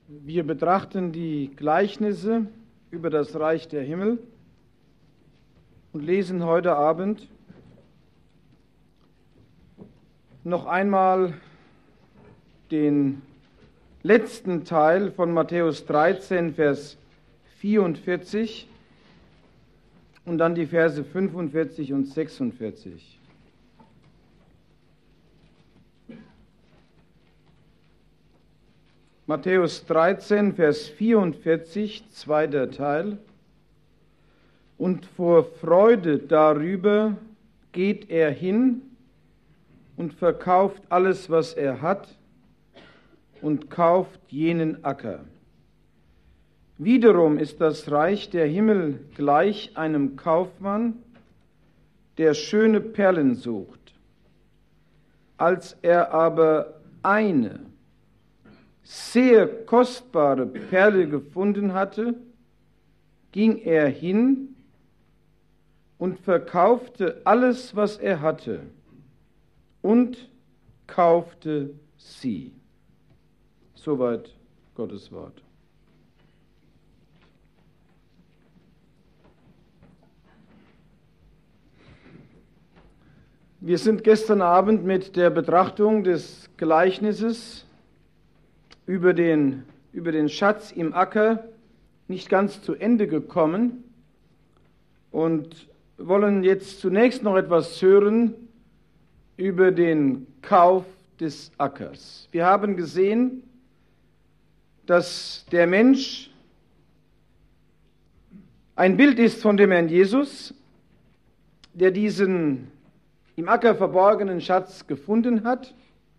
Wir betrachten die Gleichnisse über das Reich der Himmel und lesen heute Abend noch einmal den letzten Teil von Matthäus 13, Vers 44 und dann die Verse 45 und 46. Matthäus 13, Vers 44, zweiter Teil. Und vor Freude darüber geht er hin und verkauft alles, was er hat, und kauft jenen Acker. Wiederum ist das Reich der Himmel gleich einem Kaufmann, der schöne Perlen sucht. Als er aber eine sehr kostbare Perle gefunden hatte, ging er hin und verkaufte alles, was er hatte, und kaufte sie. Soweit Gottes Wort. Wir sind gestern Abend mit der Betrachtung des Gleichnisses über den Schatz im Acker nicht ganz zu Ende gekommen und wollen jetzt zunächst noch etwas hören über den Kauf des Ackers. Wir haben gesehen, dass der Mensch ein Bild ist von dem Herrn Jesus, der diesen im Acker verborgenen Schatz gefunden hat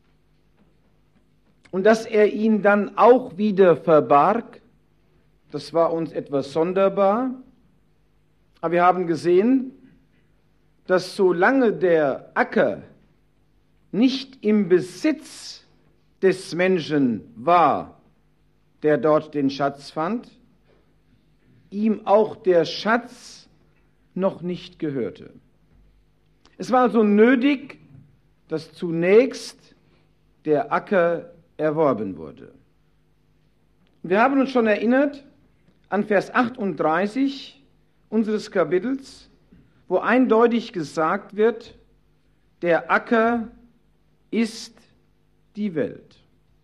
und dass er ihn dann auch wieder verbarg. Das war uns etwas sonderbar. Aber wir haben gesehen, dass solange der Acker nicht im Besitz des Menschen war, der dort den Schatz fand, ihm auch der Schatz noch nicht gehörte. Es war also nötig, dass zunächst der Acker erworben wurde. Wir haben uns schon erinnert an Vers 38 unseres Kapitels, wo eindeutig gesagt wird, der Acker ist die Welt.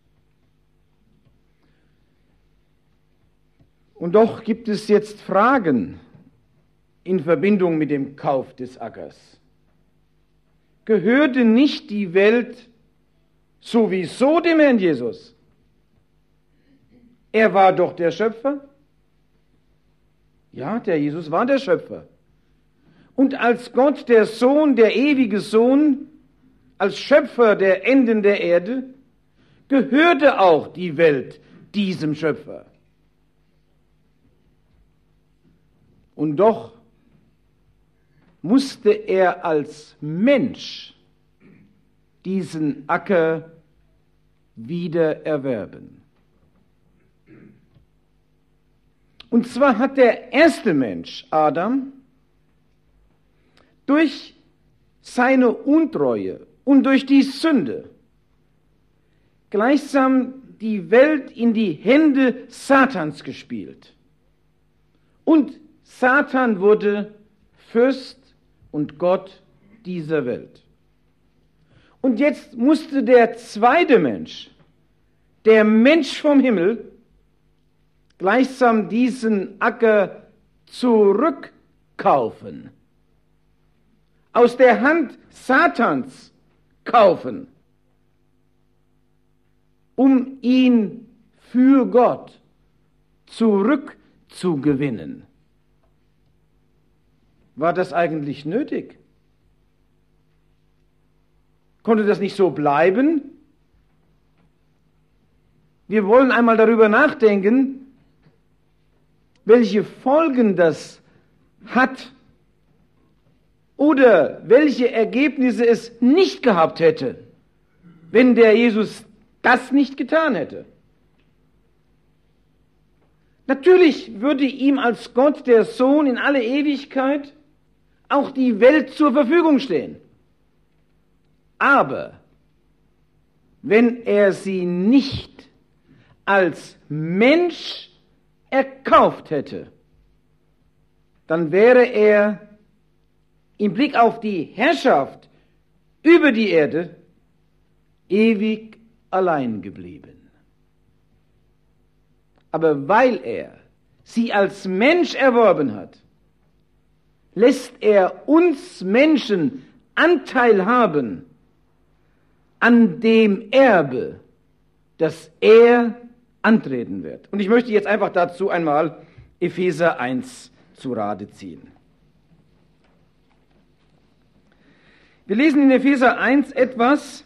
Und doch gibt es jetzt Fragen in Verbindung mit dem Kauf des Ackers. Gehörte nicht die Welt sowieso dem Herrn Jesus? Er war doch der Schöpfer. Ja, der Jesus war der Schöpfer. Und als Gott, der Sohn, der ewige Sohn, als Schöpfer der Enden der Erde, gehörte auch die Welt diesem Schöpfer. Und doch musste er als Mensch diesen Acker wieder erwerben. Und zwar hat der erste Mensch, Adam, durch seine Untreue und durch die Sünde gleichsam die Welt in die Hände Satans gespielt. Und Satan wurde Fürst und Gott dieser Welt. Und jetzt musste der zweite Mensch, der Mensch vom Himmel, gleichsam diesen Acker zurückkaufen, aus der Hand Satans kaufen, um ihn für Gott zurückzugewinnen. War das eigentlich nötig? Konnte das nicht so bleiben? Wir wollen einmal darüber nachdenken, welche Folgen das hat oder welche Ergebnisse es nicht gehabt hätte, wenn der Jesus das nicht getan hätte. Natürlich würde ihm als Gott, der Sohn, in alle Ewigkeit auch die Welt zur Verfügung stehen. Aber wenn er sie nicht als Mensch erkauft hätte, dann wäre er im Blick auf die Herrschaft über die Erde ewig allein geblieben. Aber weil er sie als Mensch erworben hat, lässt er uns Menschen Anteil haben an dem Erbe, das er antreten wird. Und ich möchte jetzt einfach dazu einmal Epheser 1 zu Rate ziehen. Wir lesen in Epheser 1 etwas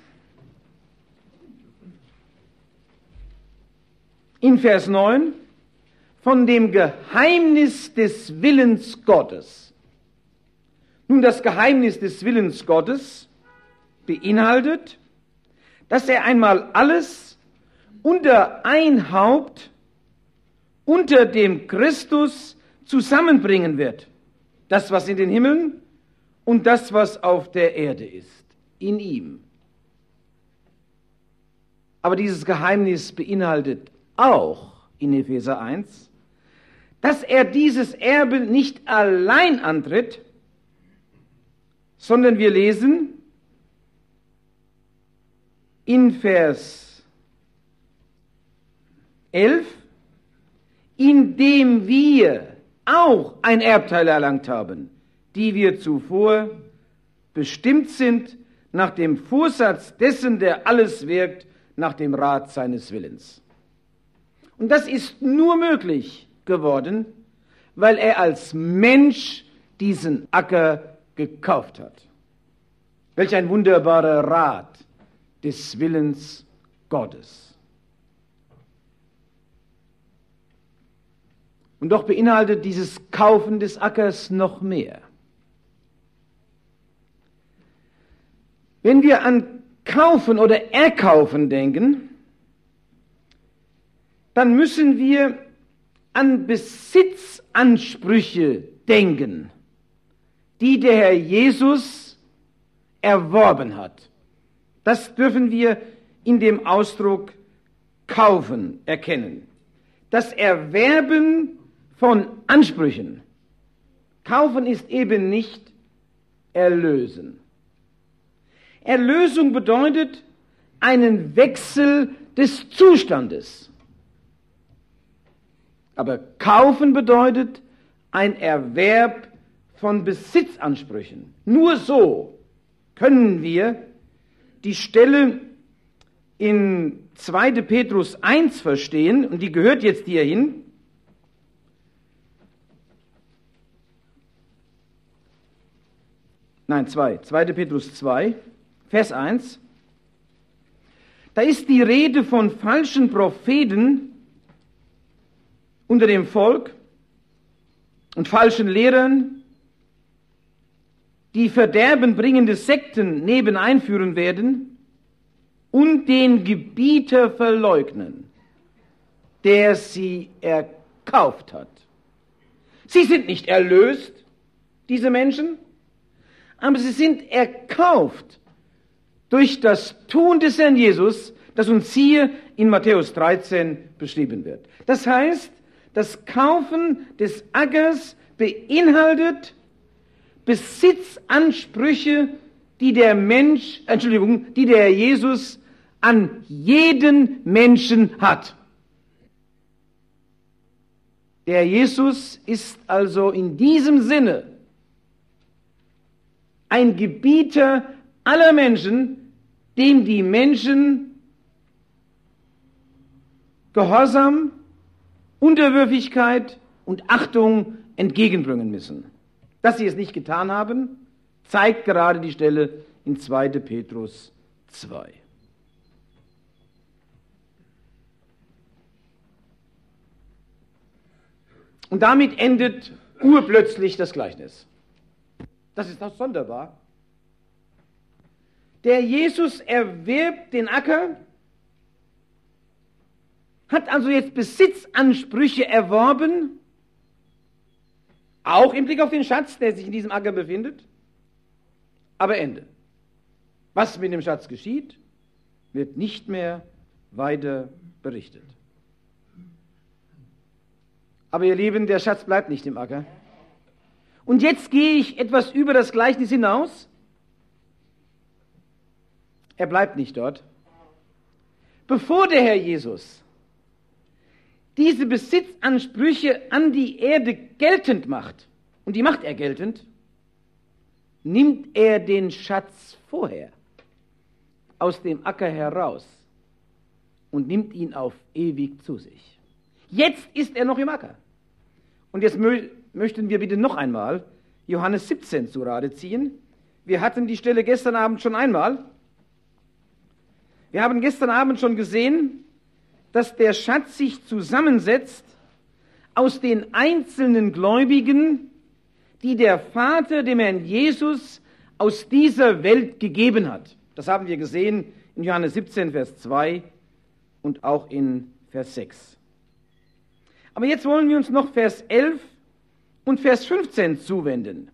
in Vers 9 von dem Geheimnis des Willens Gottes. Nun, das Geheimnis des Willens Gottes beinhaltet, dass er einmal alles unter ein Haupt, unter dem Christus zusammenbringen wird. Das, was in den Himmeln und das, was auf der Erde ist, in ihm. Aber dieses Geheimnis beinhaltet auch in Epheser 1, dass er dieses Erbe nicht allein antritt, sondern wir lesen in Vers 11, indem wir auch ein Erbteil erlangt haben, die wir zuvor bestimmt sind nach dem Vorsatz dessen, der alles wirkt, nach dem Rat seines Willens. Und das ist nur möglich geworden, weil er als Mensch diesen Acker gekauft hat. Welch ein wunderbarer Rat des Willens Gottes. Und doch beinhaltet dieses Kaufen des Ackers noch mehr. Wenn wir an Kaufen oder Erkaufen denken, dann müssen wir an Besitzansprüche denken, die der Herr Jesus erworben hat. Das dürfen wir in dem Ausdruck kaufen erkennen. Das Erwerben von Ansprüchen. Kaufen ist eben nicht erlösen. Erlösung bedeutet einen Wechsel des Zustandes. Aber kaufen bedeutet ein Erwerb von Besitzansprüchen. Nur so können wir die Stelle in 2. Petrus 1 verstehen, und die gehört jetzt hierhin. Nein, 2. 2. Petrus 2, Vers 1. Da ist die Rede von falschen Propheten unter dem Volk und falschen Lehrern, die verderbenbringende Sekten neben einführen werden und den Gebieter verleugnen, der sie erkauft hat. Sie sind nicht erlöst, diese Menschen, aber sie sind erkauft durch das Tun des Herrn Jesus, das uns hier in Matthäus 13 beschrieben wird. Das heißt, das Kaufen des Ackers beinhaltet Besitzansprüche, die der Herr Jesus an jeden Menschen hat. Der Jesus ist also in diesem Sinne ein Gebieter aller Menschen, dem die Menschen Gehorsam, Unterwürfigkeit und Achtung entgegenbringen müssen. Dass sie es nicht getan haben, zeigt gerade die Stelle in 2. Petrus 2. Und damit endet urplötzlich das Gleichnis. Das ist doch sonderbar. Der Jesus erwirbt den Acker, hat also jetzt Besitzansprüche erworben, auch im Blick auf den Schatz, der sich in diesem Acker befindet. Aber Ende. Was mit dem Schatz geschieht, wird nicht mehr weiter berichtet. Aber ihr Lieben, der Schatz bleibt nicht im Acker. Und jetzt gehe ich etwas über das Gleichnis hinaus. Er bleibt nicht dort. Bevor der Herr Jesus diese Besitzansprüche an die Erde geltend macht, und die macht er geltend, nimmt er den Schatz vorher aus dem Acker heraus und nimmt ihn auf ewig zu sich. Jetzt ist er noch im Acker. Und jetzt möchten wir bitte noch einmal Johannes 17 zu Rate ziehen. Wir hatten die Stelle gestern Abend schon einmal. Wir haben gestern Abend schon gesehen, dass der Schatz sich zusammensetzt aus den einzelnen Gläubigen, die der Vater dem Herrn Jesus aus dieser Welt gegeben hat. Das haben wir gesehen in Johannes 17, Vers 2 und auch in Vers 6. Aber jetzt wollen wir uns noch Vers 11 und Vers 15 zuwenden.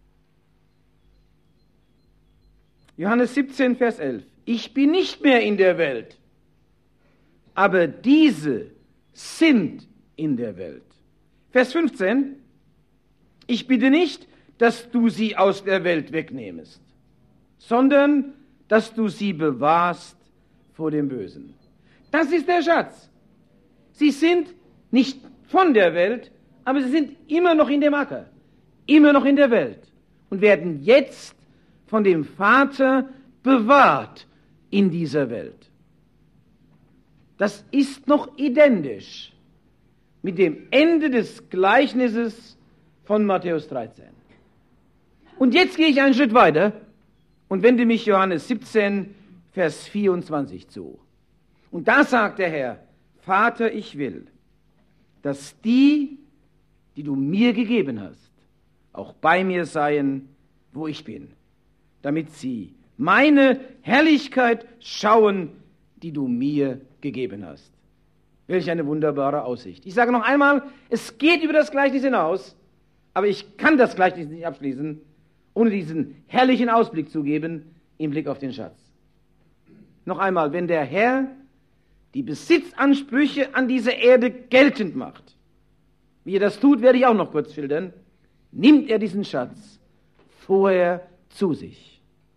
Johannes 17, Vers 11. Ich bin nicht mehr in der Welt, aber diese sind in der Welt. Vers 15. Ich bitte nicht, dass du sie aus der Welt wegnehmest, sondern dass du sie bewahrst vor dem Bösen. Das ist der Schatz. Sie sind nicht von der Welt, aber sie sind immer noch in dem Acker, immer noch in der Welt und werden jetzt von dem Vater bewahrt in dieser Welt. Das ist noch identisch mit dem Ende des Gleichnisses von Matthäus 13. Und jetzt gehe ich einen Schritt weiter und wende mich Johannes 17, Vers 24 zu. Und da sagt der Herr, Vater, ich will, dass die du mir gegeben hast, auch bei mir seien, wo ich bin, damit sie meine Herrlichkeit schauen, die du mir gegeben hast. Welch eine wunderbare Aussicht. Ich sage noch einmal, es geht über das Gleichnis hinaus, aber ich kann das Gleichnis nicht abschließen, ohne diesen herrlichen Ausblick zu geben im Blick auf den Schatz. Noch einmal, wenn der Herr die Besitzansprüche an dieser Erde geltend macht, wie er das tut, werde ich auch noch kurz schildern, nimmt er diesen Schatz vorher zu sich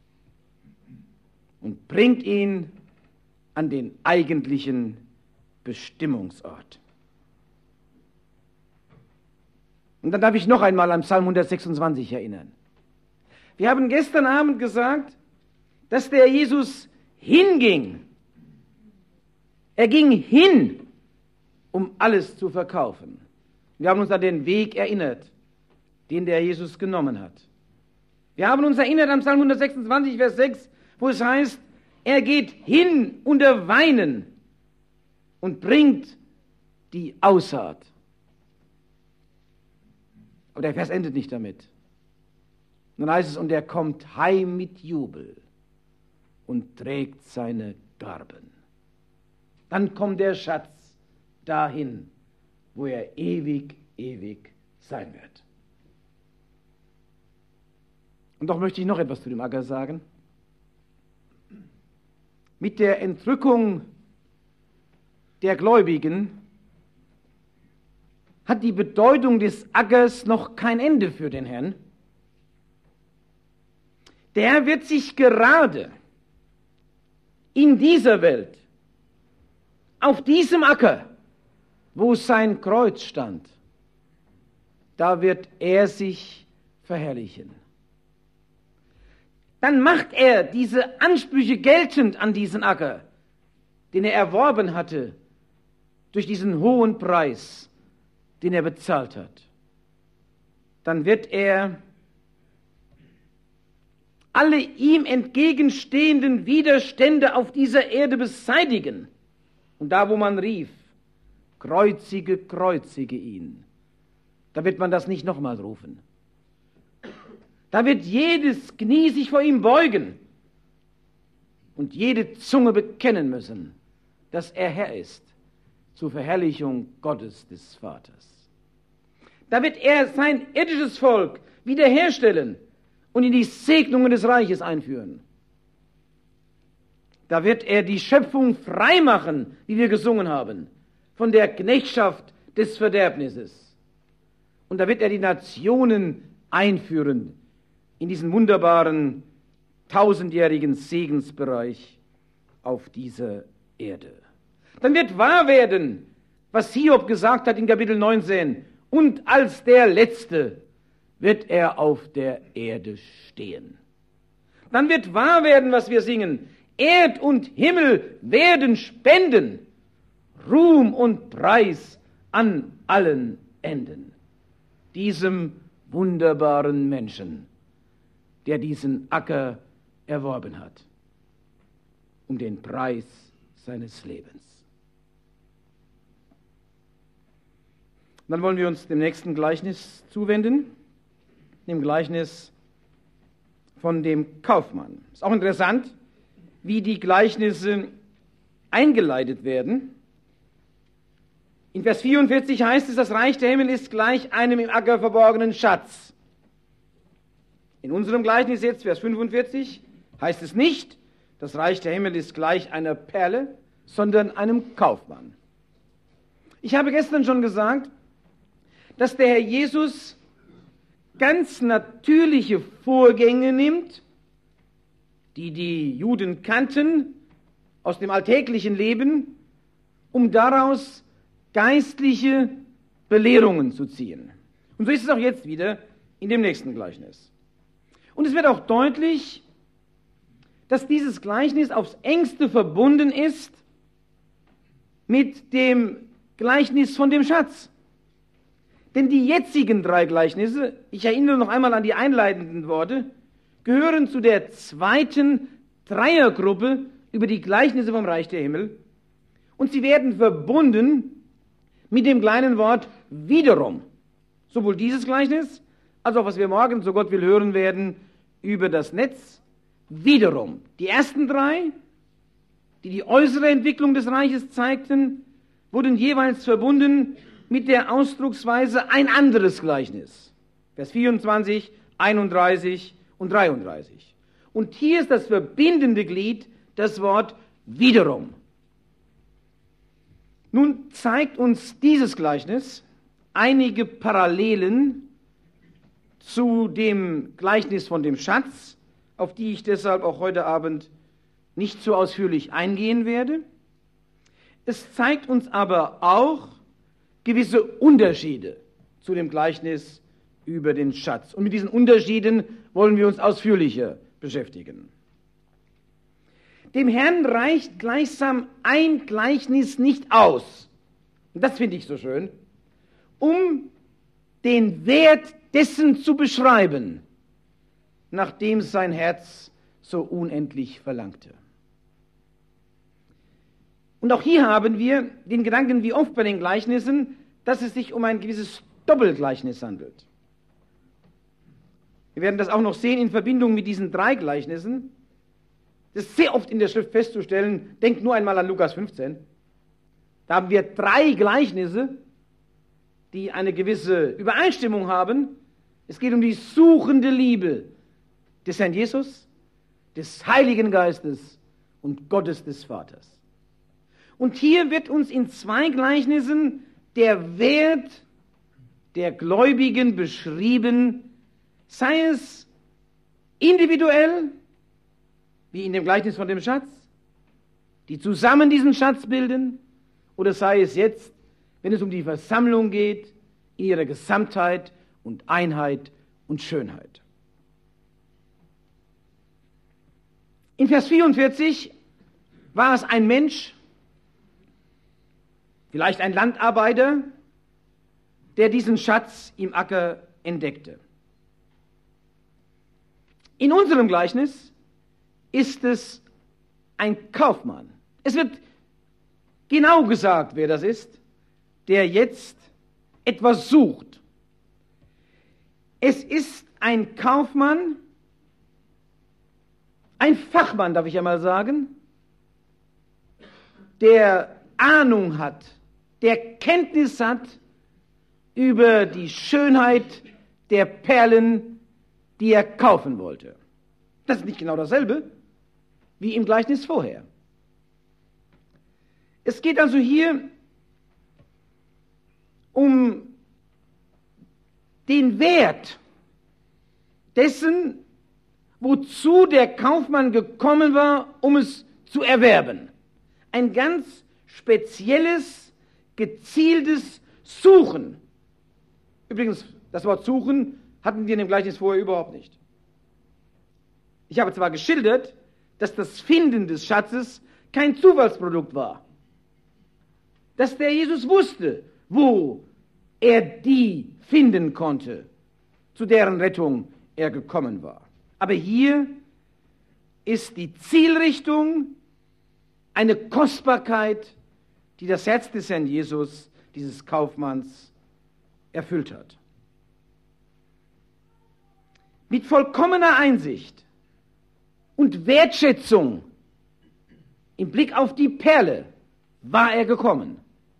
und bringt ihn an den eigentlichen Bestimmungsort. Und dann darf ich noch einmal an Psalm 126 erinnern. Wir haben gestern Abend gesagt, dass der Jesus hinging. Er ging hin, um alles zu verkaufen. Wir haben uns an den Weg erinnert, den der Jesus genommen hat. Wir haben uns erinnert an Psalm 126, Vers 6, wo es heißt, er geht hin unter Weinen und bringt die Aussaat. Aber der Vers endet nicht damit. Dann heißt es, und er kommt heim mit Jubel und trägt seine Garben. Dann kommt der Schatz dahin, wo er ewig, ewig sein wird. Und doch möchte ich noch etwas zu dem Acker sagen. Mit der Entrückung der Gläubigen hat die Bedeutung des Ackers noch kein Ende für den Herrn. Der wird sich gerade in dieser Welt, auf diesem Acker, wo sein Kreuz stand, da wird er sich verherrlichen. Dann macht er diese Ansprüche geltend an diesen Acker, den er erworben hatte durch diesen hohen Preis, den er bezahlt hat. Dann wird er alle ihm entgegenstehenden Widerstände auf dieser Erde beseitigen. Und da, wo man rief, kreuzige, kreuzige ihn, da wird man das nicht nochmal rufen. Da wird jedes Knie sich vor ihm beugen und jede Zunge bekennen müssen, dass er Herr ist, zur Verherrlichung Gottes des Vaters. Da wird er sein irdisches Volk wiederherstellen und in die Segnungen des Reiches einführen. Da wird er die Schöpfung freimachen, wie wir gesungen haben, von der Knechtschaft des Verderbnisses. Und da wird er die Nationen einführen in diesen wunderbaren, tausendjährigen Segensbereich auf dieser Erde. Dann wird wahr werden, was Hiob gesagt hat in Kapitel 19. Und als der Letzte wird er auf der Erde stehen. Dann wird wahr werden, was wir singen. Erd und Himmel werden spenden. Ruhm und Preis an allen Enden. Diesem wunderbaren Menschen, der diesen Acker erworben hat, um den Preis seines Lebens. Dann wollen wir uns dem nächsten Gleichnis zuwenden, dem Gleichnis von dem Kaufmann. Ist auch interessant, wie die Gleichnisse eingeleitet werden. In Vers 44 heißt es, das Reich der Himmel ist gleich einem im Acker verborgenen Schatz. In unserem Gleichnis jetzt, Vers 45, heißt es nicht, das Reich der Himmel ist gleich einer Perle, sondern einem Kaufmann. Ich habe gestern schon gesagt, dass der Herr Jesus ganz natürliche Vorgänge nimmt, die die Juden kannten aus dem alltäglichen Leben, um daraus geistliche Belehrungen zu ziehen. Und so ist es auch jetzt wieder in dem nächsten Gleichnis. Und es wird auch deutlich, dass dieses Gleichnis aufs engste verbunden ist mit dem Gleichnis von dem Schatz. Denn die jetzigen drei Gleichnisse, ich erinnere noch einmal an die einleitenden Worte, gehören zu der zweiten Dreiergruppe über die Gleichnisse vom Reich der Himmel. Und sie werden verbunden mit dem kleinen Wort wiederum. Sowohl dieses Gleichnis, als auch was wir morgen, so Gott will, hören werden über das Netz, wiederum. Die ersten drei, die die äußere Entwicklung des Reiches zeigten, wurden jeweils verbunden mit der Ausdrucksweise ein anderes Gleichnis. Vers 24, 31 und 33. Und hier ist das verbindende Glied das Wort wiederum. Nun zeigt uns dieses Gleichnis einige Parallelen zu dem Gleichnis von dem Schatz, auf die ich deshalb auch heute Abend nicht so ausführlich eingehen werde. Es zeigt uns aber auch gewisse Unterschiede zu dem Gleichnis über den Schatz. Und mit diesen Unterschieden wollen wir uns ausführlicher beschäftigen. Dem Herrn reicht gleichsam ein Gleichnis nicht aus, und das finde ich so schön, um den Wert dessen zu beschreiben, nach dem sein Herz so unendlich verlangte. Und auch hier haben wir den Gedanken, wie oft bei den Gleichnissen, dass es sich um ein gewisses Doppelgleichnis handelt. Wir werden das auch noch sehen in Verbindung mit diesen drei Gleichnissen. Das ist sehr oft in der Schrift festzustellen. Denkt nur einmal an Lukas 15. Da haben wir drei Gleichnisse, die eine gewisse Übereinstimmung haben. Es geht um die suchende Liebe des Herrn Jesus, des Heiligen Geistes und Gottes des Vaters. Und hier wird uns in zwei Gleichnissen der Wert der Gläubigen beschrieben, sei es individuell, wie in dem Gleichnis von dem Schatz, die zusammen diesen Schatz bilden, oder sei es jetzt, wenn es um die Versammlung geht, in ihrer Gesamtheit und Einheit und Schönheit. In Vers 44 war es ein Mensch, vielleicht ein Landarbeiter, der diesen Schatz im Acker entdeckte. In unserem Gleichnis ist es ein Kaufmann. Es wird genau gesagt, wer das ist, der jetzt etwas sucht. Es ist ein Kaufmann, ein Fachmann, darf ich einmal sagen, der Ahnung hat, der Kenntnis hat über die Schönheit der Perlen, die er kaufen wollte. Das ist nicht genau dasselbe wie im Gleichnis vorher. Es geht also hier um den Wert dessen, wozu der Kaufmann gekommen war, um es zu erwerben. Ein ganz spezielles, gezieltes Suchen. Übrigens, das Wort Suchen hatten wir in dem Gleichnis vorher überhaupt nicht. Ich habe zwar geschildert, dass das Finden des Schatzes kein Zufallsprodukt war. Dass der Jesus wusste, wo er die finden konnte, zu deren Rettung er gekommen war. Aber hier ist die Zielrichtung eine Kostbarkeit, die das Herz des Herrn Jesus, dieses Kaufmanns, erfüllt hat. Mit vollkommener Einsicht und Wertschätzung im Blick auf die Perle war er gekommen.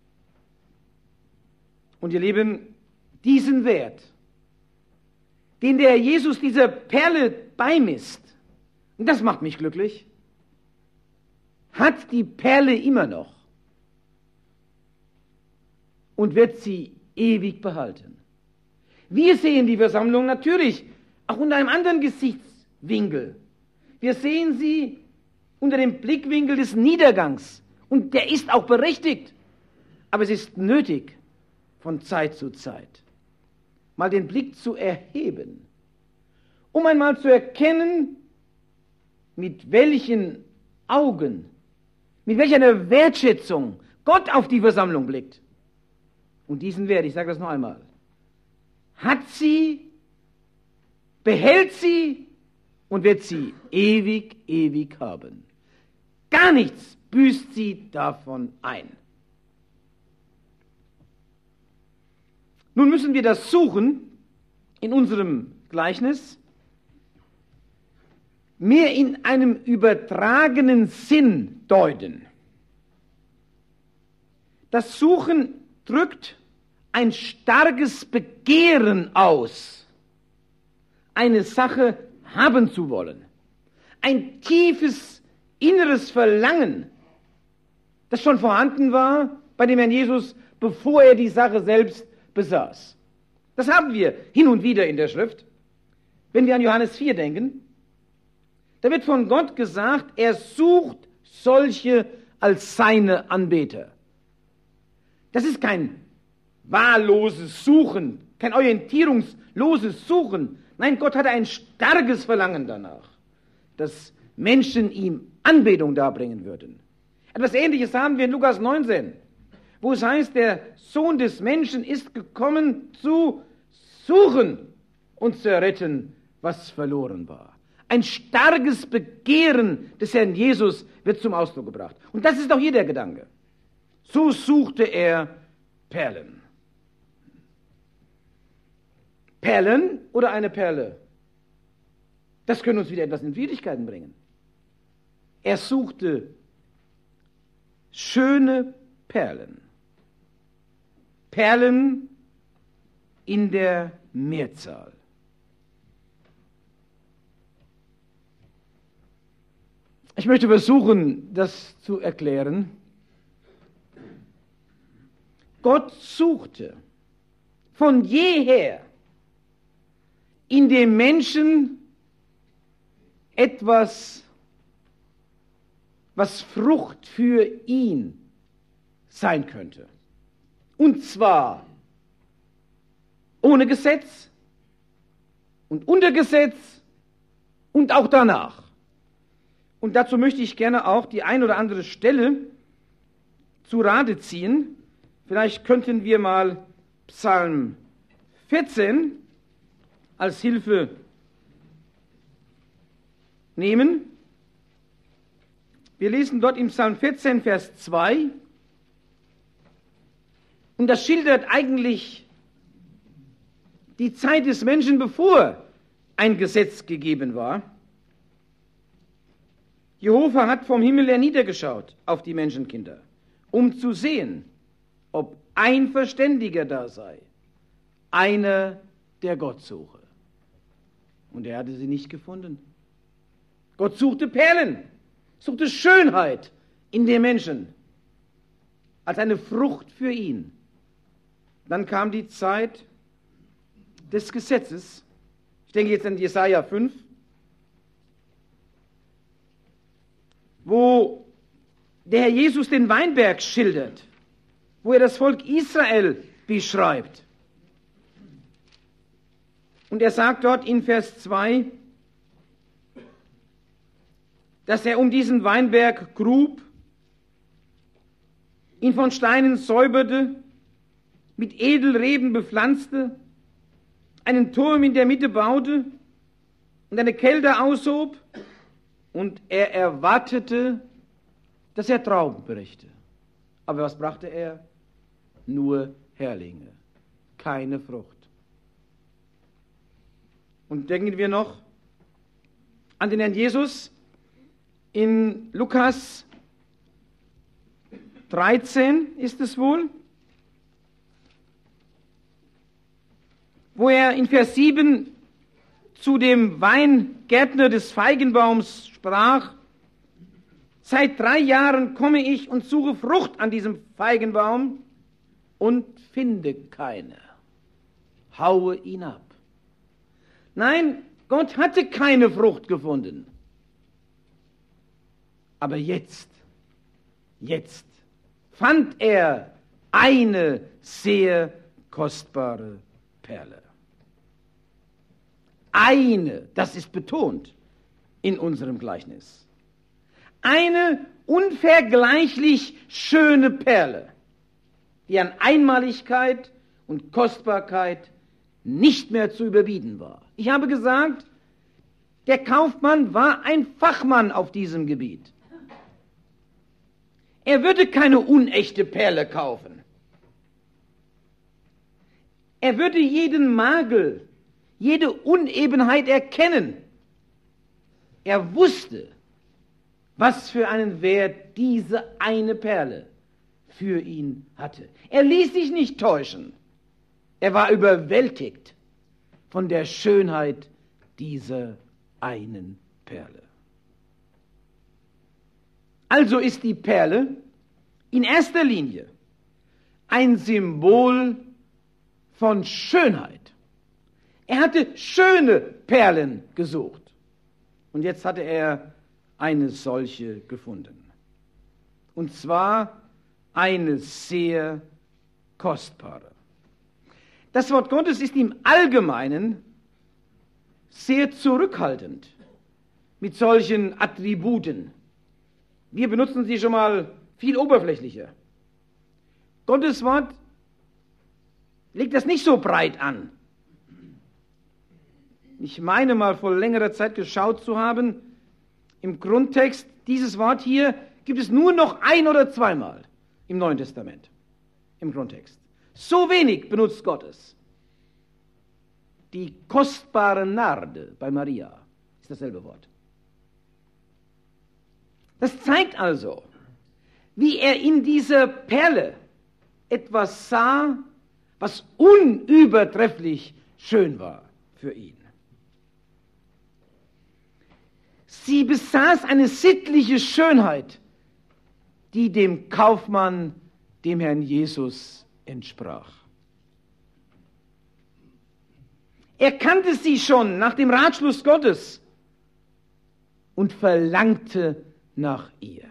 Und ihr Lieben, diesen Wert, den der Jesus dieser Perle beimisst, und das macht mich glücklich, hat die Perle immer noch und wird sie ewig behalten. Wir sehen die Versammlung natürlich auch unter einem anderen Gesichtswinkel. Wir sehen sie unter dem Blickwinkel des Niedergangs und der ist auch berechtigt, aber es ist nötig, von Zeit zu Zeit mal den Blick zu erheben, um einmal zu erkennen, mit welchen Augen, mit welcher Wertschätzung Gott auf die Versammlung blickt. Und diesen Wert, ich sage das noch einmal, hat sie, behält sie und wird sie ewig, ewig haben. Gar nichts büßt sie davon ein. Nun müssen wir das Suchen in unserem Gleichnis mehr in einem übertragenen Sinn deuten. Das Suchen drückt ein starkes Begehren aus, eine Sache haben zu wollen, ein tiefes inneres Verlangen, das schon vorhanden war bei dem Herrn Jesus, bevor er die Sache selbst besaß. Das haben wir hin und wieder in der Schrift. Wenn wir an Johannes 4 denken, da wird von Gott gesagt, er sucht solche als seine Anbeter. Das ist kein wahlloses Suchen, kein orientierungsloses Suchen. Nein, Gott hatte ein starkes Verlangen danach, dass Menschen ihm Anbetung darbringen würden. Etwas Ähnliches haben wir in Lukas 19, wo es heißt, der Sohn des Menschen ist gekommen zu suchen und zu erretten, was verloren war. Ein starkes Begehren des Herrn Jesus wird zum Ausdruck gebracht. Und das ist auch hier der Gedanke. So suchte er Perlen. Perlen oder eine Perle? Das könnte uns wieder etwas in Schwierigkeiten bringen. Er suchte schöne Perlen. Perlen in der Mehrzahl. Ich möchte versuchen, das zu erklären. Gott suchte von jeher in dem Menschen etwas, was Frucht für ihn sein könnte. Und zwar ohne Gesetz und unter Gesetz und auch danach. Und dazu möchte ich gerne auch die ein oder andere Stelle zu Rate ziehen. Vielleicht könnten wir mal Psalm 14 als Hilfe nehmen. Wir lesen dort im Psalm 14, Vers 2. Und das schildert eigentlich die Zeit des Menschen, bevor ein Gesetz gegeben war. Jehova hat vom Himmel herniedergeschaut auf die Menschenkinder, um zu sehen, ob ein Verständiger da sei, einer, der Gott suche. Und er hatte sie nicht gefunden. Gott suchte Perlen, suchte Schönheit in den Menschen als eine Frucht für ihn. Dann kam die Zeit, des Gesetzes, ich denke jetzt an Jesaja 5, wo der Herr Jesus den Weinberg schildert, wo er das Volk Israel beschreibt. Und er sagt dort in Vers 2, dass er um diesen Weinberg grub, ihn von Steinen säuberte, mit Edelreben bepflanzte, einen Turm in der Mitte baute und eine Kälte aushob, und er erwartete, dass er Trauben brächte. Aber was brachte er? Nur Herrlinge, keine Frucht. Und denken wir noch an den Herrn Jesus in Lukas 13 ist es wohl, wo er in Vers 7 zu dem Weingärtner des Feigenbaums sprach: Seit 3 Jahren komme ich und suche Frucht an diesem Feigenbaum und finde keine. Haue ihn ab. Nein, Gott hatte keine Frucht gefunden. Aber jetzt fand er eine sehr kostbare Perle. Eine, das ist betont in unserem Gleichnis. Eine unvergleichlich schöne Perle, die an Einmaligkeit und Kostbarkeit nicht mehr zu überbieten war. Ich habe gesagt, der Kaufmann war ein Fachmann auf diesem Gebiet. Er würde keine unechte Perle kaufen. Er würde jeden Makel, jede Unebenheit erkennen. Er wusste, was für einen Wert diese eine Perle für ihn hatte. Er ließ sich nicht täuschen. Er war überwältigt von der Schönheit dieser einen Perle. Also ist die Perle in erster Linie ein Symbol von Schönheit. Er hatte schöne Perlen gesucht. Und jetzt hatte er eine solche gefunden. Und zwar eine sehr kostbare. Das Wort Gottes ist im Allgemeinen sehr zurückhaltend mit solchen Attributen. Wir benutzen sie schon mal viel oberflächlicher. Gottes Wort legt das nicht so breit an. Ich meine mal vor längerer Zeit geschaut zu haben, im Grundtext, dieses Wort hier gibt es nur noch 1 oder 2 Mal im Neuen Testament, im Grundtext. So wenig benutzt Gott es. Die kostbare Narde bei Maria ist dasselbe Wort. Das zeigt also, wie er in dieser Perle etwas sah, was unübertrefflich schön war für ihn. Sie besaß eine sittliche Schönheit, die dem Kaufmann, dem Herrn Jesus, entsprach. Er kannte sie schon nach dem Ratschluss Gottes und verlangte nach ihr.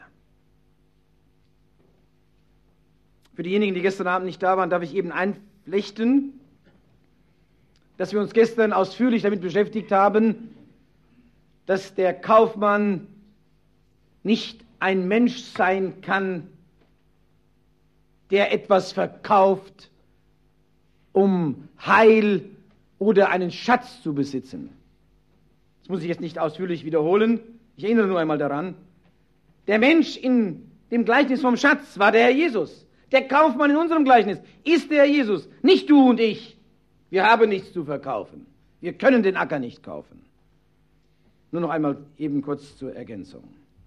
Für diejenigen, die gestern Abend nicht da waren, darf ich eben einflechten, dass wir uns gestern ausführlich damit beschäftigt haben, dass der Kaufmann nicht ein Mensch sein kann, der etwas verkauft, um Heil oder einen Schatz zu besitzen. Das muss ich jetzt nicht ausführlich wiederholen. Ich erinnere nur einmal daran. Der Mensch in dem Gleichnis vom Schatz war der Herr Jesus. Der Kaufmann in unserem Gleichnis ist der Herr Jesus, nicht du und ich. Wir haben nichts zu verkaufen. Wir können den Acker nicht kaufen. Nur noch einmal eben kurz zur Ergänzung.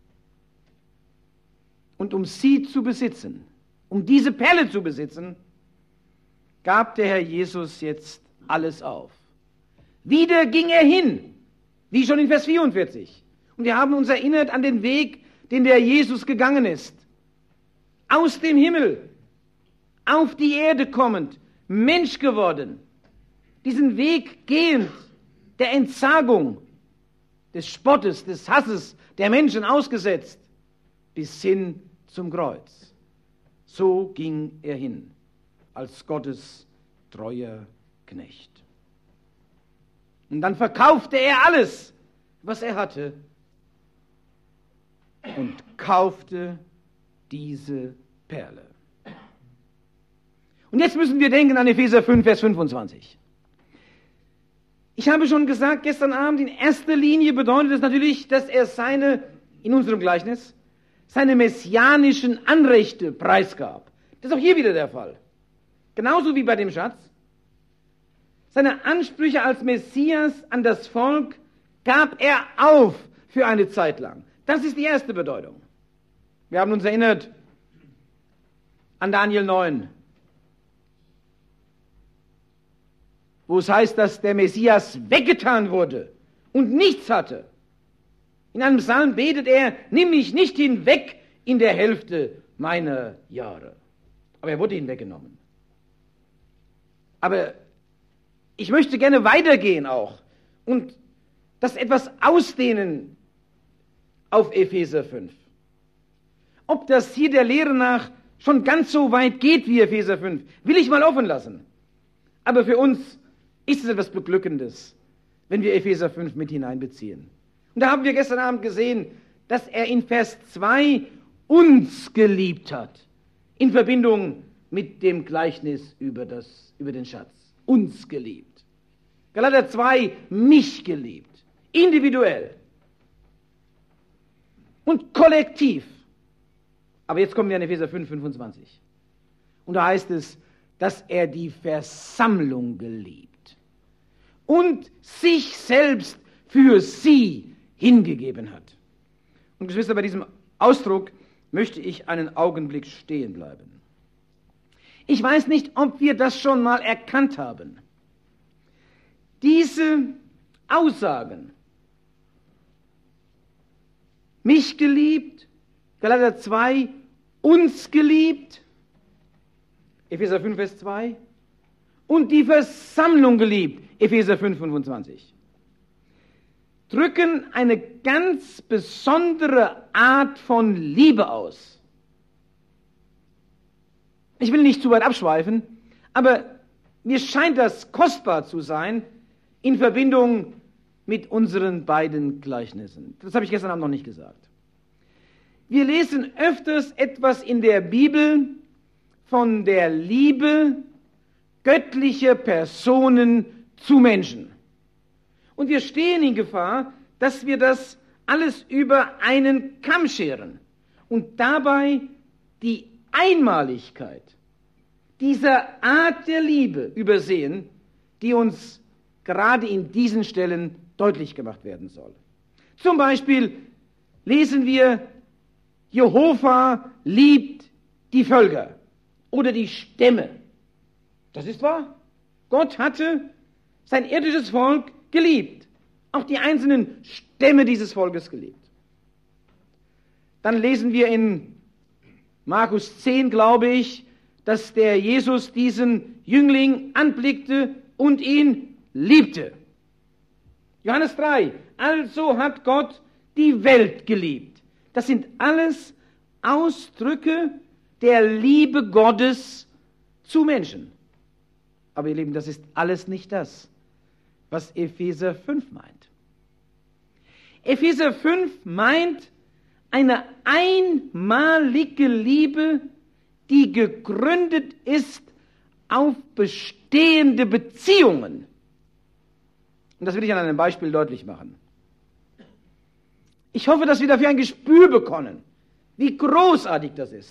Und um sie zu besitzen, um diese Perle zu besitzen, gab der Herr Jesus jetzt alles auf. Wieder ging er hin, wie schon in Vers 44. Und wir haben uns erinnert an den Weg, den der Jesus gegangen ist. Aus dem Himmel, auf die Erde kommend, Mensch geworden, diesen Weg gehend der Entsagung, des Spottes, des Hasses der Menschen ausgesetzt, bis hin zum Kreuz. So ging er hin, als Gottes treuer Knecht. Und dann verkaufte er alles, was er hatte, und kaufte diese Perle. Und jetzt müssen wir denken an Epheser 5, Vers 25. Ich habe schon gesagt, gestern Abend, in erster Linie bedeutet es natürlich, dass er in unserem Gleichnis, seine messianischen Anrechte preisgab. Das ist auch hier wieder der Fall. Genauso wie bei dem Schatz. Seine Ansprüche als Messias an das Volk gab er auf für eine Zeit lang. Das ist die erste Bedeutung. Wir haben uns erinnert an Daniel 9, wo es heißt, dass der Messias weggetan wurde und nichts hatte. In einem Psalm betet er, nimm mich nicht hinweg in der Hälfte meiner Jahre. Aber er wurde hinweggenommen. Aber ich möchte gerne weitergehen auch und das etwas ausdehnen auf Epheser 5. Ob das hier der Lehre nach schon ganz so weit geht wie Epheser 5, will ich mal offen lassen. Aber für uns ist es etwas Beglückendes, wenn wir Epheser 5 mit hineinbeziehen. Und da haben wir gestern Abend gesehen, dass er in Vers 2 uns geliebt hat, in Verbindung mit dem Gleichnis über den Schatz. Uns geliebt. Galater 2, mich geliebt. Individuell. Und kollektiv. Aber jetzt kommen wir an Epheser 5, 25. Und da heißt es, dass er die Versammlung geliebt und sich selbst für sie hingegeben hat. Und Geschwister, bei diesem Ausdruck möchte ich einen Augenblick stehen bleiben. Ich weiß nicht, ob wir das schon mal erkannt haben. Diese Aussagen, mich geliebt, Galater 2, uns geliebt, Epheser 5, Vers 2, und die Versammlung geliebt, Epheser 5, 25, drücken eine ganz besondere Art von Liebe aus. Ich will nicht zu weit abschweifen, aber mir scheint das kostbar zu sein in Verbindung mit unseren beiden Gleichnissen. Das habe ich gestern Abend noch nicht gesagt. Wir lesen öfters etwas in der Bibel von der Liebe göttlicher Personen zu Menschen. Und wir stehen in Gefahr, dass wir das alles über einen Kamm scheren und dabei die Einmaligkeit dieser Art der Liebe übersehen, die uns gerade in diesen Stellen deutlich gemacht werden soll. Zum Beispiel lesen wir, Jehova liebt die Völker oder die Stämme. Das ist wahr. Gott hatte sein irdisches Volk geliebt, auch die einzelnen Stämme dieses Volkes geliebt. Dann lesen wir in Markus 10, glaube ich, dass der Jesus diesen Jüngling anblickte und ihn liebte. Johannes 3, also hat Gott die Welt geliebt. Das sind alles Ausdrücke der Liebe Gottes zu Menschen. Aber ihr Lieben, das ist alles nicht das, was Epheser 5 meint. Epheser 5 meint eine einmalige Liebe, die gegründet ist auf bestehende Beziehungen. Und das will ich an einem Beispiel deutlich machen. Ich hoffe, dass wir dafür ein Gespür bekommen, wie großartig das ist.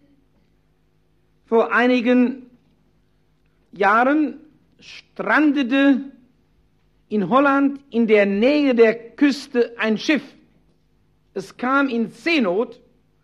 Vor einigen Jahren strandete in Holland in der Nähe der Küste ein Schiff. Es kam in Seenot,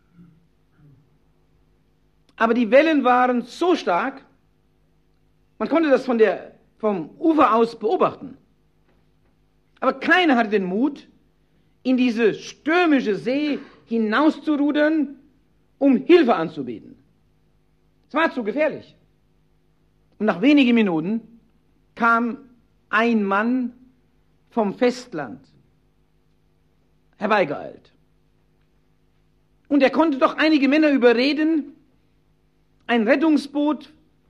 aber die Wellen waren so stark, man konnte das vom Ufer aus beobachten. Aber keiner hatte den Mut, in diese stürmische See hinauszurudern, um Hilfe anzubieten. Es war zu gefährlich. Und nach wenigen Minuten kam ein Mann vom Festland herbeigeeilt. Und er konnte doch einige Männer überreden, ein Rettungsboot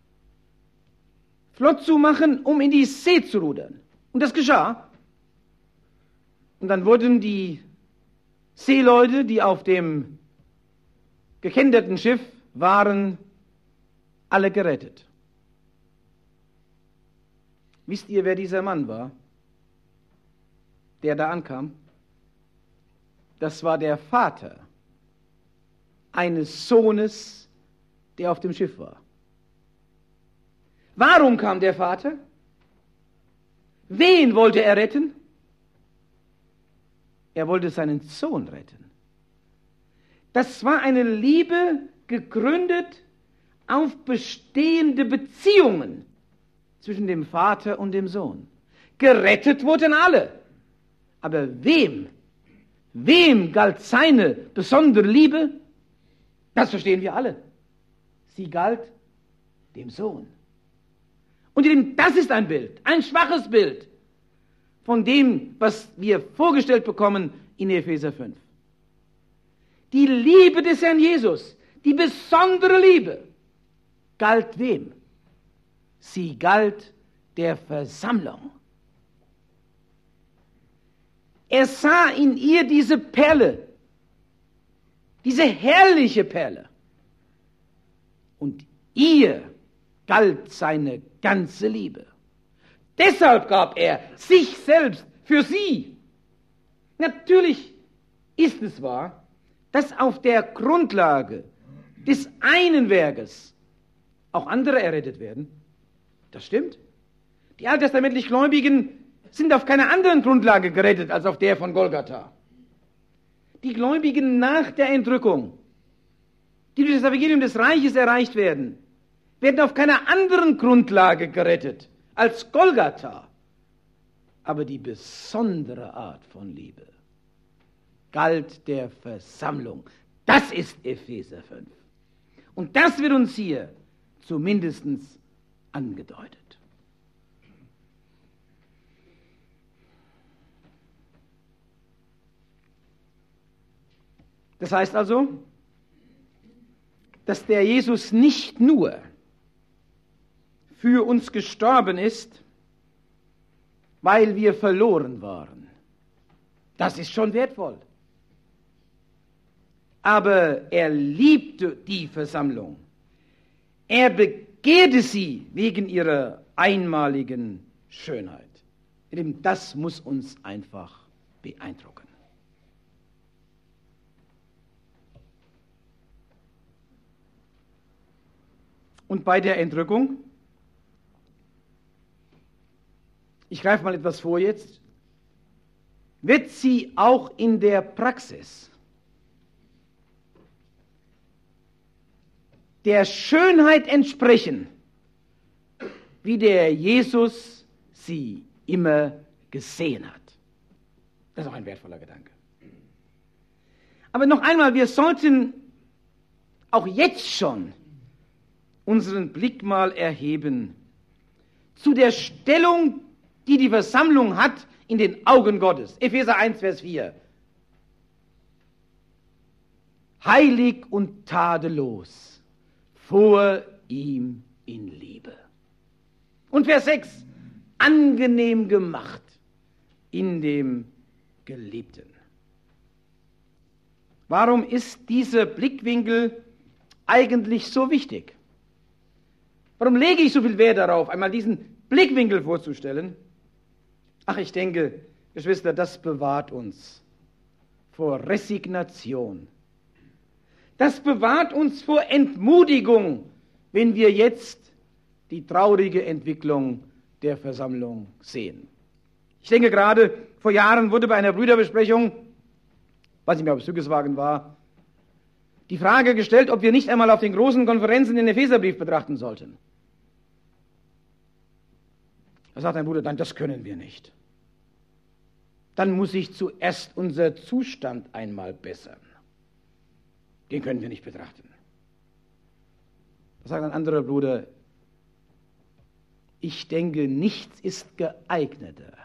flott zu machen, um in die See zu rudern. Und das geschah. Und dann wurden die Seeleute, die auf dem gekenterten Schiff waren, alle gerettet. Wisst ihr, wer dieser Mann war, der da ankam? Das war der Vater eines Sohnes, der auf dem Schiff war. Warum kam der Vater? Wen wollte er retten? Er wollte seinen Sohn retten. Das war eine Liebe gegründet auf bestehende Beziehungen zwischen dem Vater und dem Sohn. Gerettet wurden alle. Aber wem galt seine besondere Liebe? Das verstehen wir alle. Sie galt dem Sohn. Und das ist ein Bild, ein schwaches Bild von dem, was wir vorgestellt bekommen in Epheser 5. Die Liebe des Herrn Jesus, die besondere Liebe, galt wem? Sie galt der Versammlung. Er sah in ihr diese Perle, diese herrliche Perle. Und ihr galt seine ganze Liebe. Deshalb gab er sich selbst für sie. Natürlich ist es wahr, dass auf der Grundlage des einen Werkes auch andere errettet werden. Das stimmt. Die alttestamentlich Gläubigen sind auf keiner anderen Grundlage gerettet als auf der von Golgatha. Die Gläubigen nach der Entrückung, die durch das Evangelium des Reiches erreicht werden, werden auf keiner anderen Grundlage gerettet als Golgatha. Aber die besondere Art von Liebe galt der Versammlung. Das ist Epheser 5. Und das wird uns hier zumindest angedeutet. Das heißt also, dass der Jesus nicht nur für uns gestorben ist, weil wir verloren waren. Das ist schon wertvoll. Aber er liebte die Versammlung. Er begehrte sie wegen ihrer einmaligen Schönheit. Das muss uns einfach beeindrucken. Und bei der Entrückung, ich greife mal etwas vor jetzt, wird sie auch in der Praxis der Schönheit entsprechen, wie der Jesus sie immer gesehen hat. Das ist auch ein wertvoller Gedanke. Aber noch einmal, wir sollten auch jetzt schon unseren Blick mal erheben zu der Stellung, die die Versammlung hat in den Augen Gottes. Epheser 1, Vers 4. Heilig und tadellos vor ihm in Liebe. Und Vers 6. Angenehm gemacht in dem Geliebten. Warum ist dieser Blickwinkel eigentlich so wichtig? Warum lege ich so viel Wert darauf, einmal diesen Blickwinkel vorzustellen? Ach, ich denke, Geschwister, das bewahrt uns vor Resignation. Das bewahrt uns vor Entmutigung, wenn wir jetzt die traurige Entwicklung der Versammlung sehen. Ich denke gerade, vor Jahren wurde bei einer Brüderbesprechung, weiß nicht mehr, ob es Zügeswagen war, die Frage gestellt, ob wir nicht einmal auf den großen Konferenzen den Epheserbrief betrachten sollten. Da sagt ein Bruder, nein, das können wir nicht. Dann muss sich zuerst unser Zustand einmal bessern. Den können wir nicht betrachten. Da sagt ein anderer Bruder, Ich denke, nichts ist geeigneter.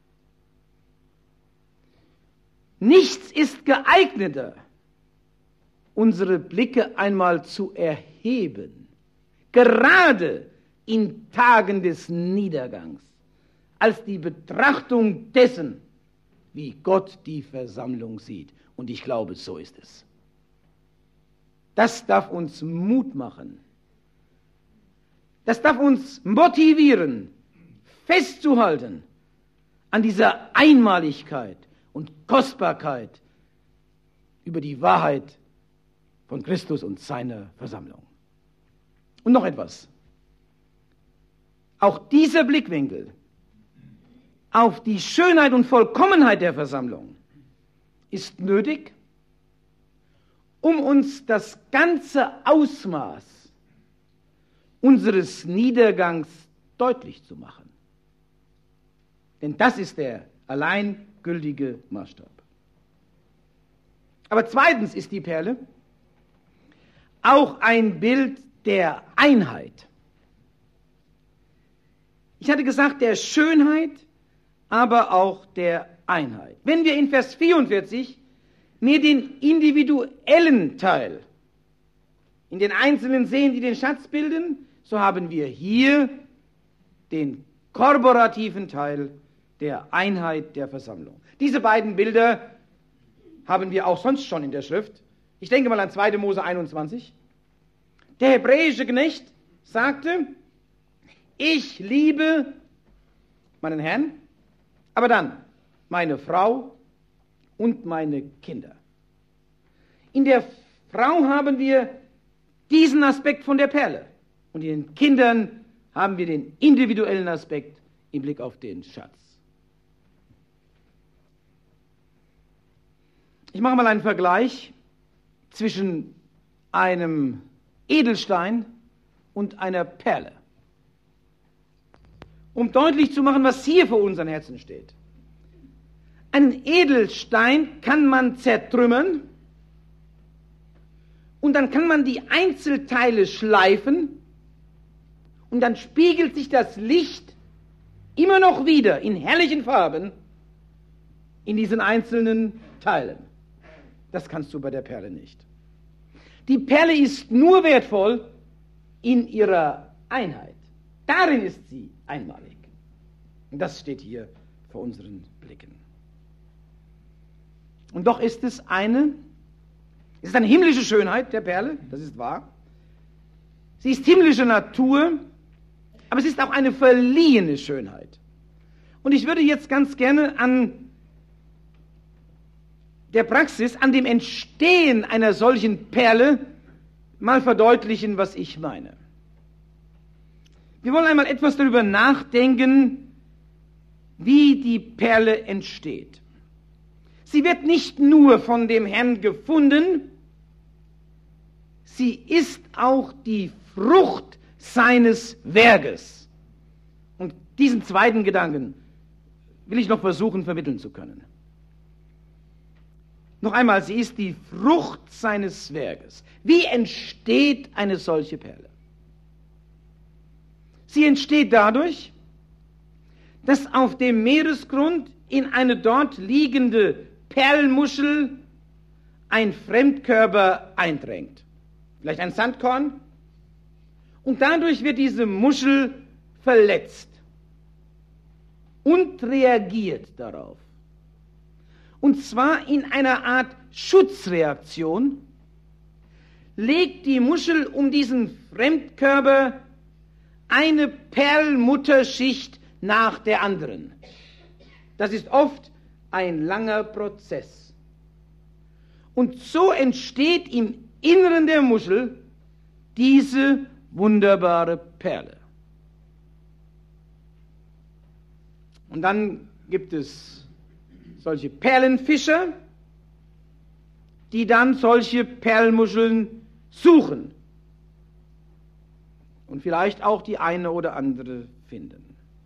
Nichts ist geeigneter, unsere Blicke einmal zu erheben, gerade in Tagen des Niedergangs, als die Betrachtung dessen, wie Gott die Versammlung sieht. Und ich glaube, so ist es. Das darf uns Mut machen. Das darf uns motivieren, festzuhalten an dieser Einmaligkeit und Kostbarkeit über die Wahrheit von Christus und seiner Versammlung. Und noch etwas. Auch dieser Blickwinkel auf die Schönheit und Vollkommenheit der Versammlung ist nötig, um uns das ganze Ausmaß unseres Niedergangs deutlich zu machen. Denn das ist der allein gültige Maßstab. Aber zweitens ist die Perle auch ein Bild der Einheit. Ich hatte gesagt, der Schönheit, aber auch der Einheit. Wenn wir in Vers 44 mehr den individuellen Teil in den Einzelnen sehen, die den Schatz bilden, so haben wir hier den korporativen Teil der Einheit der Versammlung. Diese beiden Bilder haben wir auch sonst schon in der Schrift. Ich denke mal an 2. Mose 21. Der hebräische Knecht sagte, ich liebe meinen Herrn, aber dann meine Frau und meine Kinder. In der Frau haben wir diesen Aspekt von der Perle und in den Kindern haben wir den individuellen Aspekt im Blick auf den Schatz. Ich mache mal einen Vergleich zwischen einem Edelstein und einer Perle, um deutlich zu machen, was hier vor unseren Herzen steht. Einen Edelstein kann man zertrümmern und dann kann man die Einzelteile schleifen und dann spiegelt sich das Licht immer noch wieder in herrlichen Farben in diesen einzelnen Teilen. Das kannst du bei der Perle nicht. Die Perle ist nur wertvoll in ihrer Einheit. Darin ist sie einmalig. Und das steht hier vor unseren Blicken. Und doch ist es eine himmlische Schönheit der Perle, das ist wahr. Sie ist himmlische Natur, aber es ist auch eine verliehene Schönheit. Und ich würde jetzt ganz gerne an der Praxis, an dem Entstehen einer solchen Perle mal verdeutlichen, was ich meine. Wir wollen einmal etwas darüber nachdenken, wie die Perle entsteht. Sie wird nicht nur von dem Herrn gefunden, sie ist auch die Frucht seines Werkes. Und diesen zweiten Gedanken will ich noch versuchen vermitteln zu können. Noch einmal, sie ist die Frucht seines Werkes. Wie entsteht eine solche Perle? Sie entsteht dadurch, dass auf dem Meeresgrund in eine dort liegende Perlmuschel ein Fremdkörper eindrängt. Vielleicht ein Sandkorn. Und dadurch wird diese Muschel verletzt und reagiert darauf. Und zwar in einer Art Schutzreaktion legt die Muschel um diesen Fremdkörper eine Perlmutterschicht nach der anderen. Das ist oft ein langer Prozess. Und so entsteht im Inneren der Muschel diese wunderbare Perle. Und dann gibt es solche Perlenfischer, die dann solche Perlmuscheln suchen und vielleicht auch die eine oder andere finden.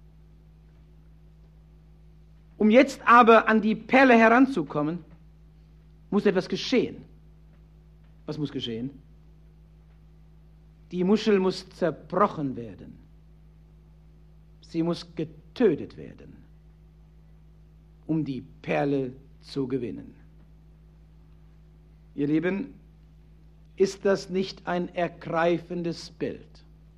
Um jetzt aber an die Perle heranzukommen, muss etwas geschehen. Was muss geschehen? Die Muschel muss zerbrochen werden. Sie muss getötet werden, um die Perle zu gewinnen. Ihr Lieben, ist das nicht ein ergreifendes Bild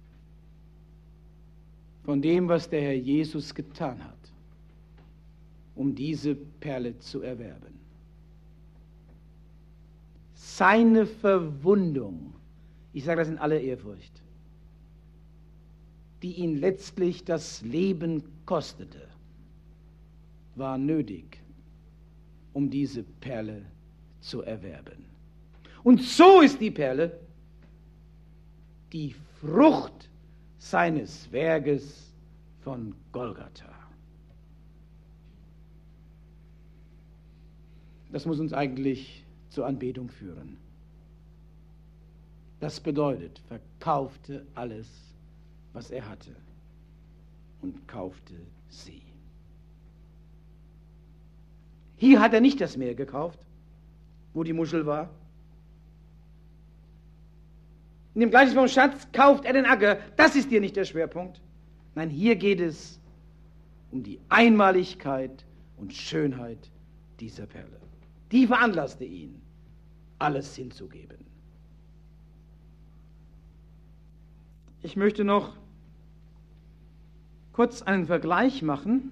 von dem, was der Herr Jesus getan hat, um diese Perle zu erwerben? Seine Verwundung, ich sage das in aller Ehrfurcht, die ihn letztlich das Leben kostete, war nötig, um diese Perle zu erwerben. Und so ist die Perle die Frucht seines Werkes von Golgatha. Das muss uns eigentlich zur Anbetung führen. Das bedeutet, verkaufte alles, was er hatte, und kaufte sie. Hier hat er nicht das Meer gekauft, wo die Muschel war. In dem Gleichnis vom Schatz kauft er den Acker. Das ist hier nicht der Schwerpunkt. Nein, hier geht es um die Einmaligkeit und Schönheit dieser Perle. Die veranlasste ihn, alles hinzugeben. Ich möchte noch kurz einen Vergleich machen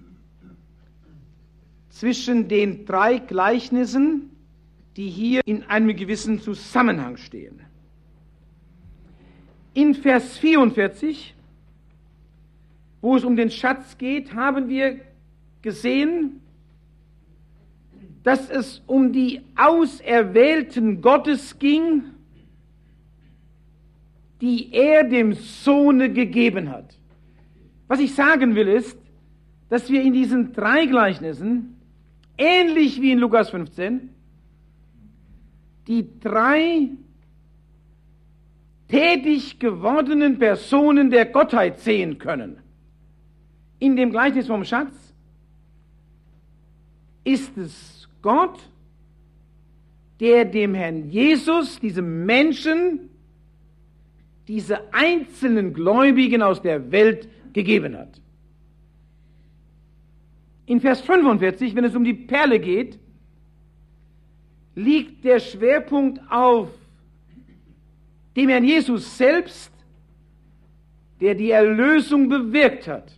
zwischen den 3 Gleichnissen, die hier in einem gewissen Zusammenhang stehen. In Vers 44, wo es um den Schatz geht, haben wir gesehen, dass es um die Auserwählten Gottes ging, die er dem Sohne gegeben hat. Was ich sagen will ist, dass wir in diesen 3 Gleichnissen, ähnlich wie in Lukas 15, die 3 tätig gewordenen Personen der Gottheit sehen können. In dem Gleichnis vom Schatz ist es Gott, der dem Herrn Jesus, diesem Menschen, diese einzelnen Gläubigen aus der Welt gegeben hat. In Vers 45, wenn es um die Perle geht, liegt der Schwerpunkt auf dem Herrn Jesus selbst, der die Erlösung bewirkt hat,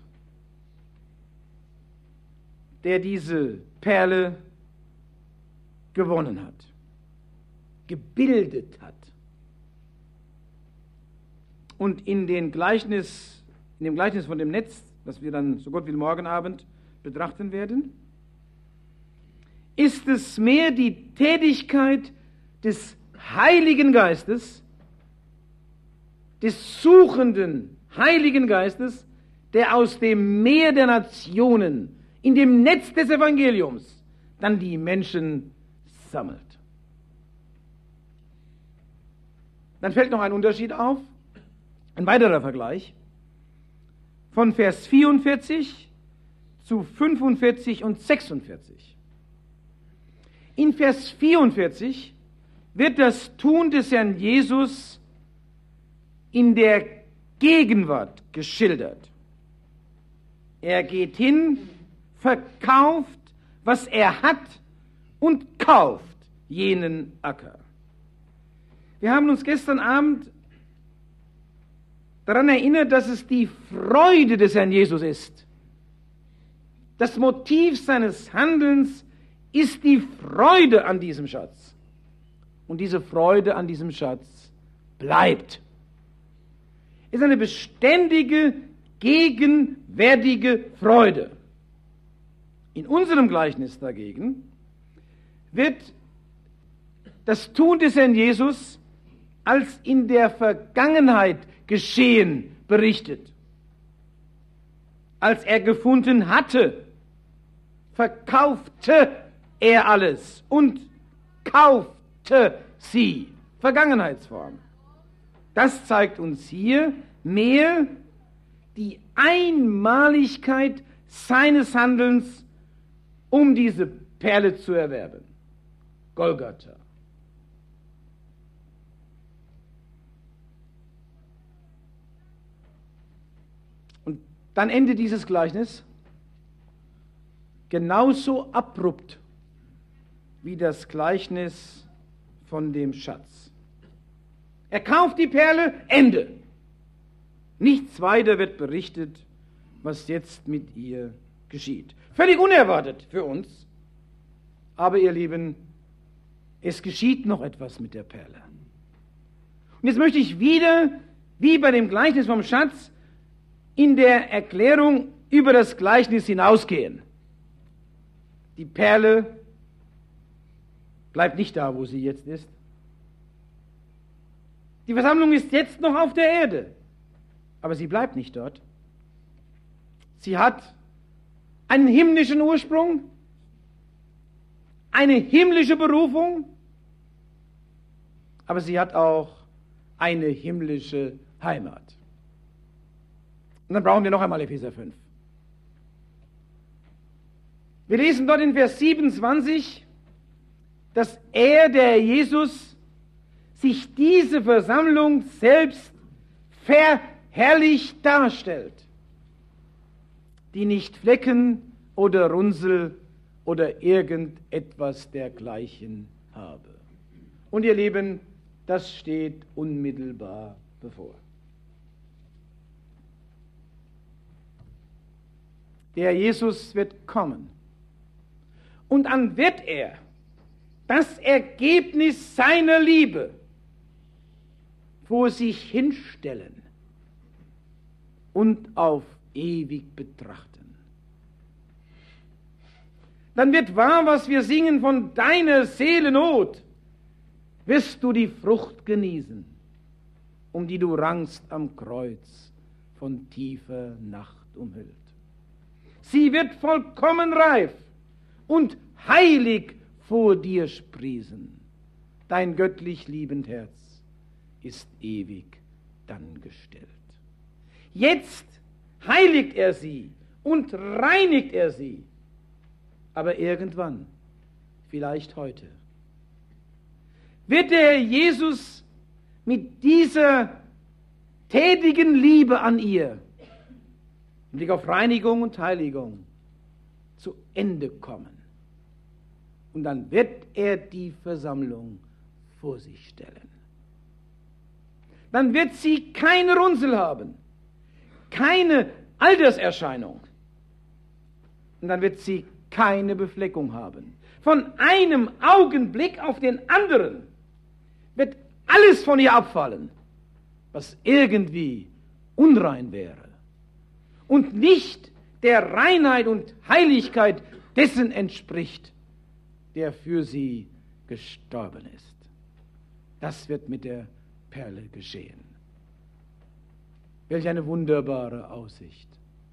der diese Perle gewonnen hat, gebildet hat. Und in dem Gleichnis von dem Netz, das wir dann so Gott will morgen Abend betrachten werden, ist es mehr die Tätigkeit des Heiligen Geistes, des suchenden Heiligen Geistes, der aus dem Meer der Nationen, in dem Netz des Evangeliums, dann die Menschen sammelt. Dann fällt noch ein Unterschied auf, ein weiterer Vergleich, von Vers 44 zu 45 und 46. In Vers 44 wird das Tun des Herrn Jesus in der Gegenwart geschildert. Er geht hin, verkauft, was er hat, und kauft jenen Acker. Wir haben uns gestern Abend daran erinnert, dass es die Freude des Herrn Jesus ist. Das Motiv seines Handelns ist die Freude an diesem Schatz. Und diese Freude an diesem Schatz bleibt. Ist eine beständige, gegenwärtige Freude. In unserem Gleichnis dagegen wird das Tun des Herrn Jesus als in der Vergangenheit geschehen berichtet. Als er gefunden hatte, verkaufte er alles und kaufte sie. Vergangenheitsform. Das zeigt uns hier mehr die Einmaligkeit seines Handelns, um diese Perle zu erwerben. Golgatha. Und dann endet dieses Gleichnis genauso abrupt wie das Gleichnis von dem Schatz. Er kauft die Perle, Ende. Nichts weiter wird berichtet, was jetzt mit ihr geschieht. Völlig unerwartet für uns. Aber ihr Lieben, es geschieht noch etwas mit der Perle. Und jetzt möchte ich wieder, wie bei dem Gleichnis vom Schatz, in der Erklärung über das Gleichnis hinausgehen. Die Perle bleibt nicht da, wo sie jetzt ist. Die Versammlung ist jetzt noch auf der Erde, aber sie bleibt nicht dort. Sie hat einen himmlischen Ursprung, eine himmlische Berufung, aber sie hat auch eine himmlische Heimat. Und dann brauchen wir noch einmal Epheser 5. Wir lesen dort in Vers 27, dass der Jesus, sich diese Versammlung selbst verherrlicht darstellt, die nicht Flecken oder Runzel oder irgendetwas dergleichen habe. Und ihr Lieben, das steht unmittelbar bevor. Der Jesus wird kommen. Und dann wird er das Ergebnis seiner Liebe vor sich hinstellen und auf ewig betrachten. Dann wird wahr, was wir singen, von deiner Seelennot wirst du die Frucht genießen, um die du rangst am Kreuz, von tiefer Nacht umhüllt. Sie wird vollkommen reif und heilig vor dir sprießen. Dein göttlich liebend Herz ist ewig dann gestellt. Jetzt heiligt er sie und reinigt er sie. Aber irgendwann, vielleicht heute, wird der Herr Jesus mit dieser tätigen Liebe an ihr, im Blick auf Reinigung und Heiligung, zu Ende kommen. Und dann wird er die Versammlung vor sich stellen. Dann wird sie keine Runzel haben, keine Alterserscheinung. Und dann wird sie keine Befleckung haben. Von einem Augenblick auf den anderen wird alles von ihr abfallen, was irgendwie unrein wäre und nicht der Reinheit und Heiligkeit dessen entspricht, der für sie gestorben ist. Das wird mit der Perle geschehen. Welch eine wunderbare Aussicht.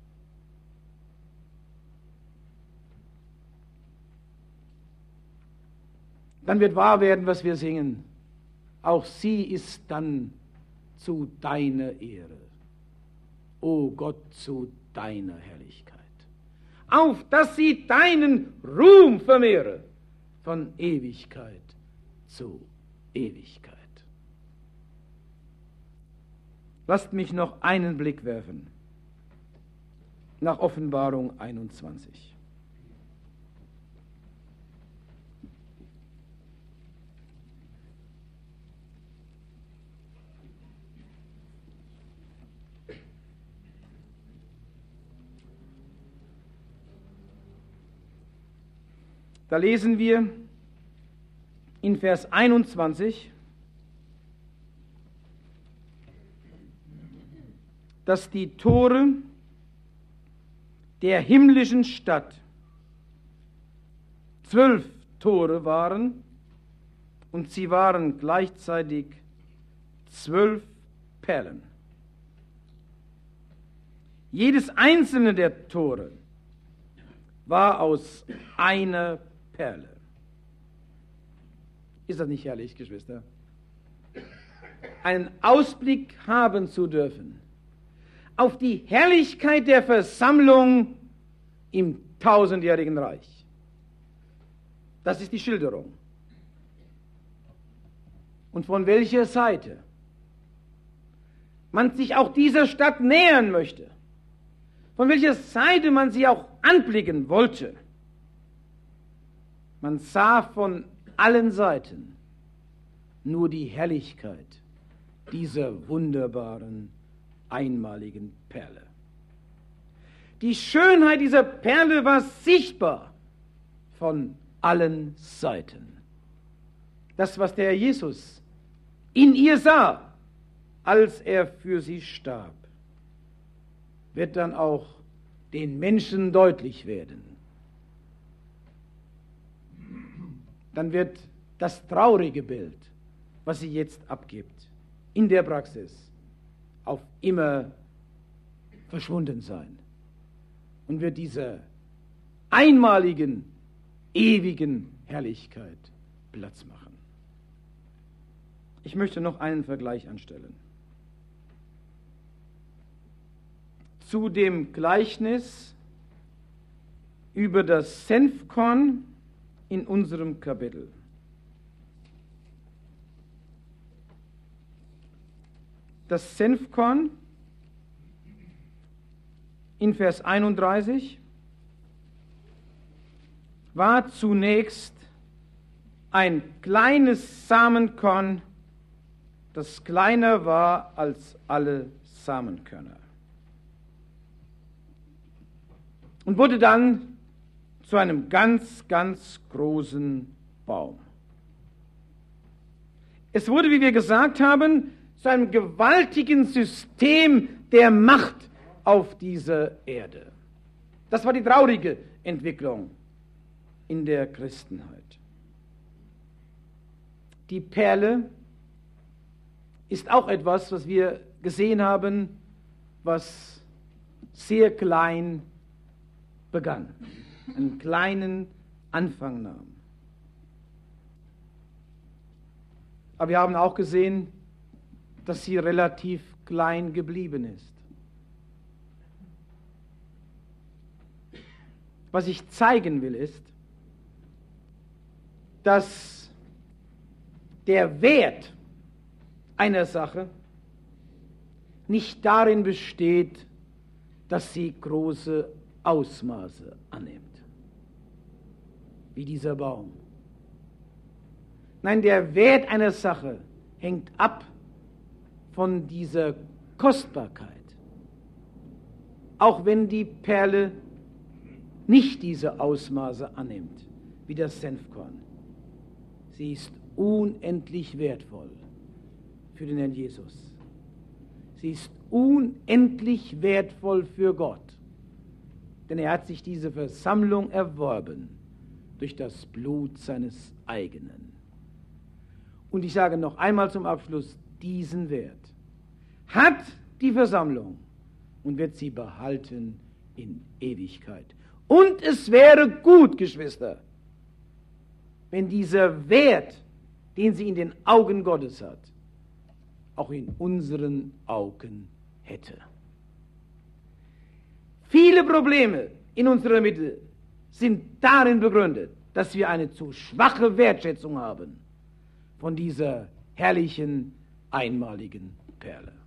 Dann wird wahr werden, was wir singen. Auch sie ist dann zu deiner Ehre. O Gott, zu deiner Herrlichkeit. Auf, dass sie deinen Ruhm vermehre, von Ewigkeit zu Ewigkeit. Lasst mich noch einen Blick werfen nach Offenbarung 21. Da lesen wir in Vers 21, dass die Tore der himmlischen Stadt 12 Tore waren und sie waren gleichzeitig 12 Perlen. Jedes einzelne der Tore war aus einer Perle. Ist das nicht herrlich, Geschwister? Einen Ausblick haben zu dürfen auf die Herrlichkeit der Versammlung im tausendjährigen Reich. Das ist die Schilderung. Und von welcher Seite man sich auch dieser Stadt nähern möchte, von welcher Seite man sie auch anblicken wollte. Man sah von allen Seiten nur die Herrlichkeit dieser wunderbaren, einmaligen Perle. Die Schönheit dieser Perle war sichtbar von allen Seiten. Das, was der Herr Jesus in ihr sah, als er für sie starb, wird dann auch den Menschen deutlich werden. Dann wird das traurige Bild, was sie jetzt abgibt, in der Praxis auf immer verschwunden sein und wird dieser einmaligen, ewigen Herrlichkeit Platz machen. Ich möchte noch einen Vergleich anstellen. Zu dem Gleichnis über das Senfkorn in unserem Kapitel. Das Senfkorn in Vers 31 war zunächst ein kleines Samenkorn, das kleiner war als alle Samenkörner. Und wurde dann zu einem ganz, ganz großen Baum. Es wurde, wie wir gesagt haben, zu einem gewaltigen System der Macht auf dieser Erde. Das war die traurige Entwicklung in der Christenheit. Die Perle ist auch etwas, was wir gesehen haben, was sehr klein begann, einen kleinen Anfang nahm. Aber wir haben auch gesehen, dass sie relativ klein geblieben ist. Was ich zeigen will, ist, dass der Wert einer Sache nicht darin besteht, dass sie große Ausmaße annimmt, wie dieser Baum. Nein, der Wert einer Sache hängt ab von dieser Kostbarkeit. Auch wenn die Perle nicht diese Ausmaße annimmt, wie das Senfkorn. Sie ist unendlich wertvoll für den Herrn Jesus. Sie ist unendlich wertvoll für Gott. Denn er hat sich diese Versammlung erworben durch das Blut seines eigenen. Und ich sage noch einmal zum Abschluss, diesen Wert hat die Versammlung und wird sie behalten in Ewigkeit. Und es wäre gut, Geschwister, wenn dieser Wert, den sie in den Augen Gottes hat, auch in unseren Augen hätte. Viele Probleme in unserer Mitte sind darin begründet, dass wir eine zu schwache Wertschätzung haben von dieser herrlichen, einmaligen Perle.